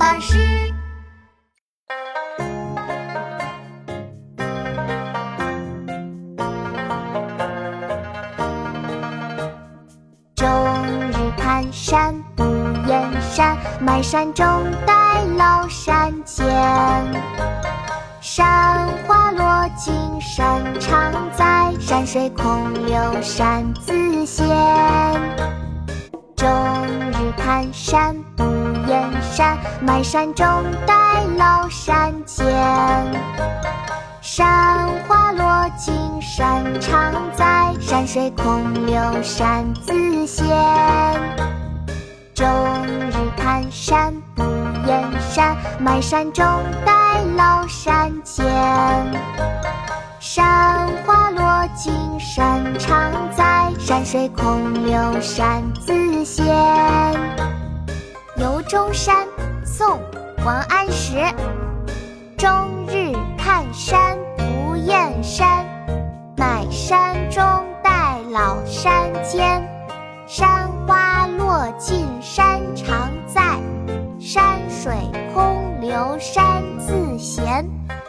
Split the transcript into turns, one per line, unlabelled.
巴士。终日看山不厌山，买山种待老山见。山花落尽山常在，山水空留山自闲。终日看山不厌山，买山种待老山见。山花落尽山常在，山水空留山自闲。终日看山不厌山，买山种待老山见。山花落尽山常在，山水空留山自闲。游钟山，宋·王安石。终日看山不厌山，买山种待老山间。山花落尽山常在，山水空留山自闲。